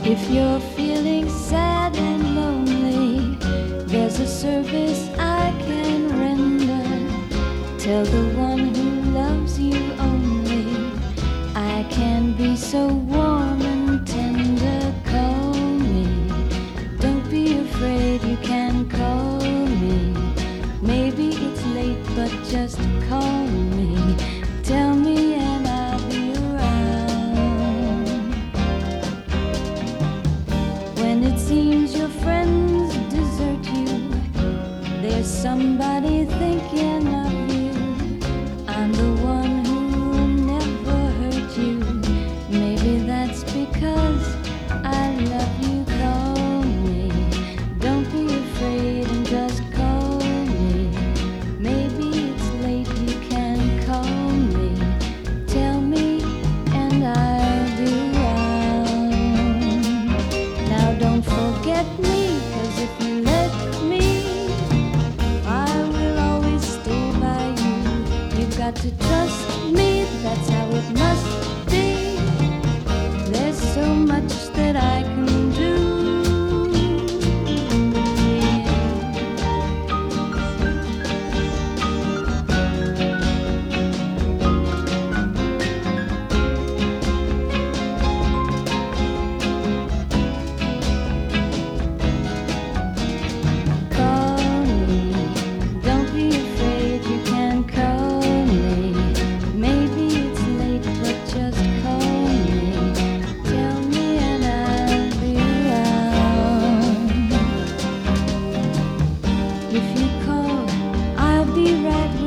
If you're feeling sad and lonely, there's a service I can render. Tell the one who loves you only, I can be so warm and tender. Call me, don't be afraid, you can call me. Maybe it's late, but just call me. Tell me and I'll be around. When it seems your friends desert you, there's somebody thinking of you. I'm the one who never hurt you. Maybe that's because I love you. Call me, don't be afraid and just call me. Maybe it's late, you can call me. Tell me and I'll be around. Now don't forget me, 'cause if you let me, I will always stay by you. You've got to trust me, that's how it must be. There's so much that I can do. Call me, don't be afraid, you can call me. Maybe it's late, but just call me. Tell me and I'll be around. If you call, I'll be right